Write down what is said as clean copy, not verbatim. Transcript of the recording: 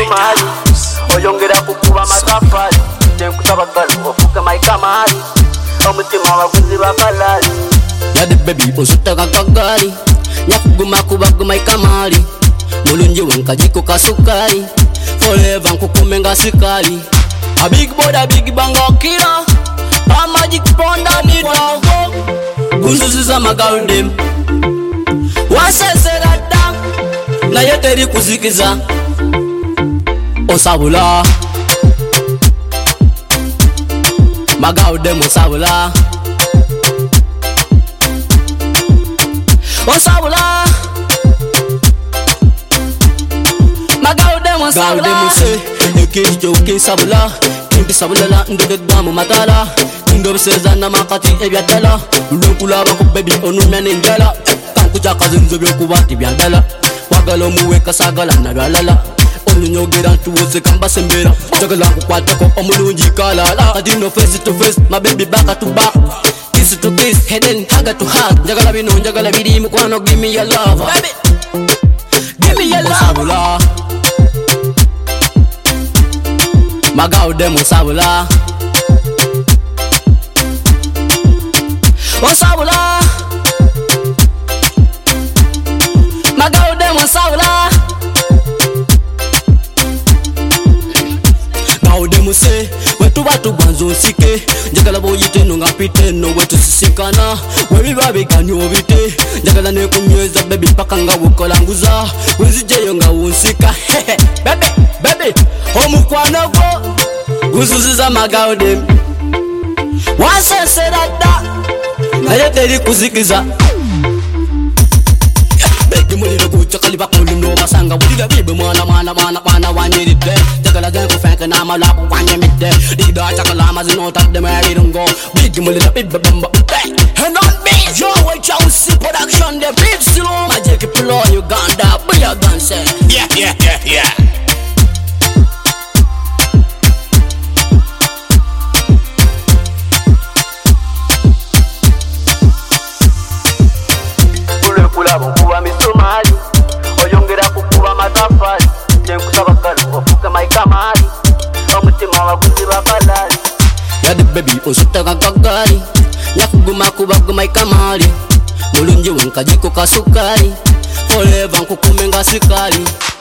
misumari oyongera kukuba amatafali tenkusaba galo ofuka maikamali omutima waguzi bakalali yade baby osutaka kagari nyakuguma kubaguma ikamali mulungi wenkajiko kasukari forever nkukumenga sikali a big boy a big banga killer a magic ponda nito guzuziza magaldem waseserada na yeteri kuzikiza osabula magaldem osabula osabula magaldem osabula ekijo kisabula sabula ndode damu matala ndo seza na makati ebyadala lukulaba ku baby onumya nenjala kankuja kazinzo byokubati byandala wagalo muweka sagala na lala onyogera ntuwose kamba sembera jagala kukwatako omulungi kalala adino face to face my baby back to back kiss to kiss head and hug to hug jagala bino jagala biri mukwano give me your love baby give me your love magaude musabula osabula magaude musabula gaude muse wetu batu gwanzo nsike njagala boyite no ngapite no wetu sisikana webi babiganyo bite njagala ne kunyweza baby paka nga bukolanguza wezijeyo nga unsika baby baby omukwana go guzuziza magaude waseserada na yeteri kuzikiza begi muliro gucha kaliba kulino basanga wulira bibe mwana waniride jagala ganko fanka na malapu wanyemide dida chakala mazino tadde marirungo begi mulira bibe bamba and on me yo way Chelsea production the big slow magic flow Uganda be a dance yeah kuba misumari oyongera kukuba amatafali tenkusaba galo ofuka maikamali omutima waguzi bakalali yade baby osutaka kagari nyakuguma kubaguma ikamali mulungi wenkajiko kasukari forever nkukumenga sikali